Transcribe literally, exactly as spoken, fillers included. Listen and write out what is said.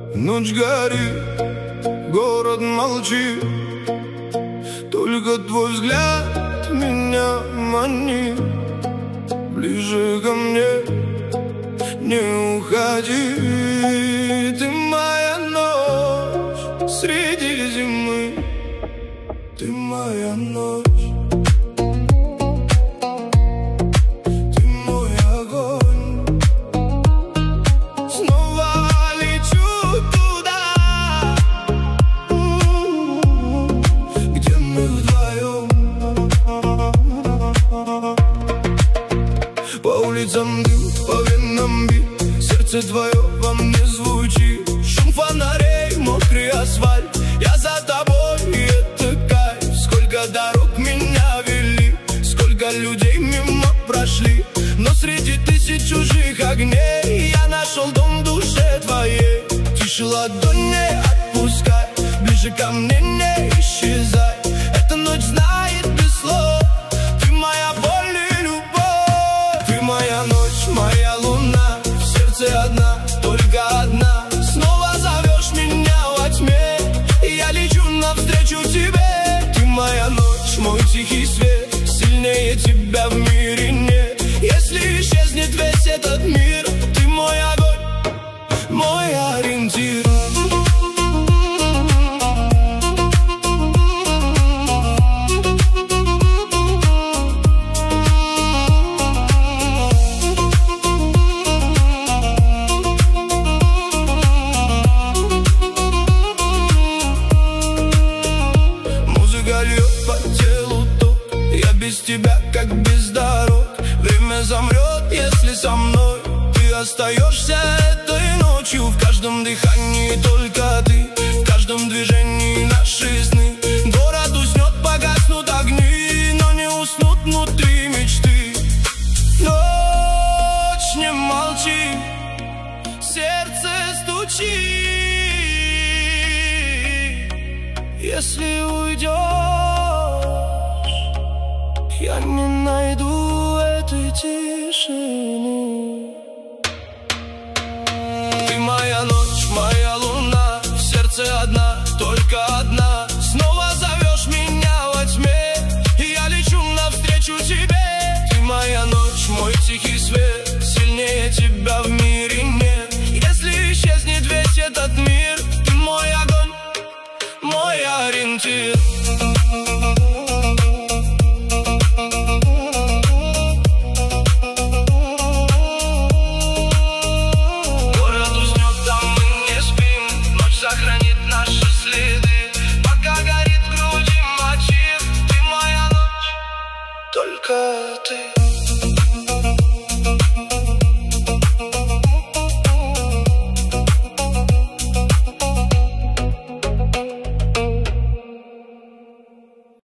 Ночь горит, город молчит, только твой взгляд меня манит. Ближе ко мне, не уходи. Ты моя ночь среди зимы, ты моя ночь. По улицам дым, по венам бит, сердце твое во мне звучит. Шум фонарей, мокрый асфальт, я за тобой, и это кайф. Сколько дорог меня вели, сколько людей мимо прошли, но среди тысяч чужих огней я нашел дом в душе твоей. Тише ладонь не отпускай, ближе ко мне не исчезай. Эта ночь знает без слов, ты моя боль и любовь. Ты моя ночь, моя луна, в сердце одна, только одна. Снова зовешь меня во тьме, и я лечу навстречу тебе. Ты моя ночь, мой тихий свет, сильнее тебя в мире нет. Если исчезнет весь этот мир, ты мой огонь, мой ориентир. По телу ток, я без тебя как без дорог. Время замрет, если со мной ты остаешься этой ночью. В каждом дыхании только ты, в каждом движении наши сны. Город уснет, погаснут огни, но не уснут внутри мечты. Ночь, не молчи, сердце стучит. Если уйдешь, я не найду этой тишины. Ты моя ночь, моя луна, в сердце одна, только одна. Снова зовешь меня во тьме, и я лечу навстречу тебе. Ты моя ночь, мой тихий свет, сильнее тебя в мире нет. Если исчезнет весь этот мир, ты мой огонь, мой ориентир. Сохранит наши следы, пока горит в груди мотив. Ты моя ночь, только ты.